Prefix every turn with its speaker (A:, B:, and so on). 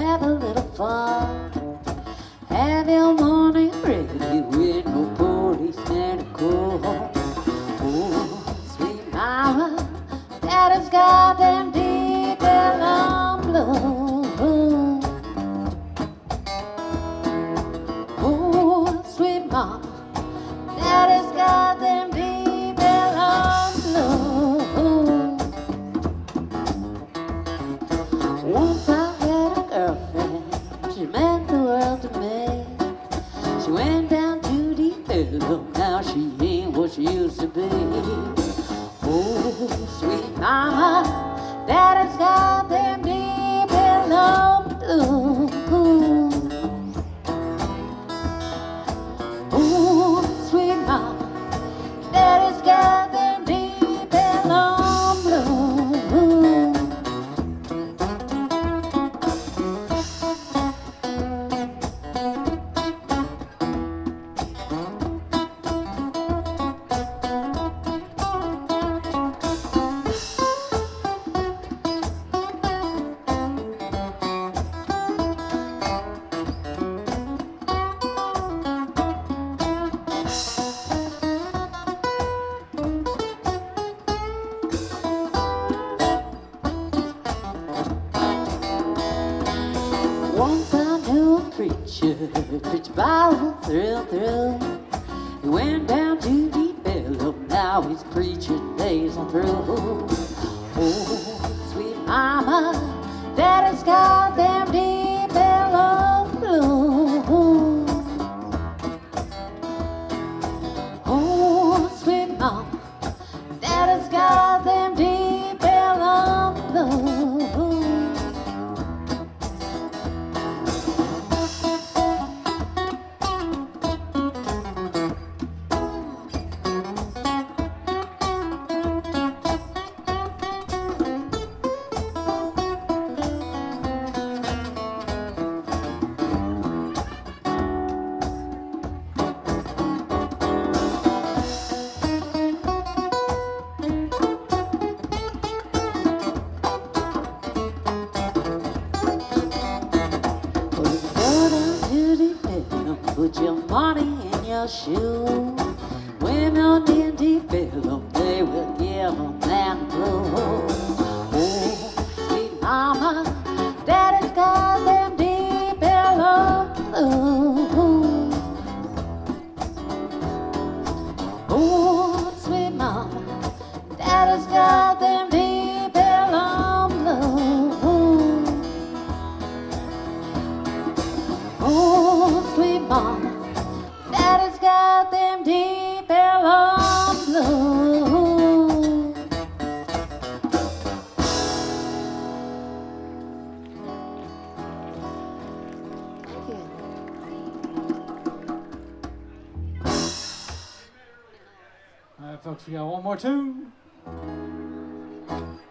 A: have a little fun. Have your money ready with no policeman to call. Oh, sweet mama, daddy's goddamn deep and blue. Oh, sweet mama, daddy's goddamn deep and blue. Once I had a girlfriend, she meant the world to me. She went down to the middle, now she ain't what she used to be. Oh, sweet mama, daddy's got them deep and blue. Oh, sweet mama, daddy's got them deep and blue. Once I knew a preacher, preached Bible through. He went down to Deep Ellum, now his preaching days are through. Oh, sweet mama, daddy's got them Deep Ellum blue. Oh, sweet mama, daddy's got them Deep Ellum blue. Put your money in your shoe. Women in Deep Ellum, they will give a man the blues. Oh, sweet mama, daddy's got them Deep Ellum blues. Oh, sweet mama, daddy's got them Deep Ellum blues. Oh, sweet mama, daddy's got them Deep Ellum blues.
B: All right, folks, we got one more tune.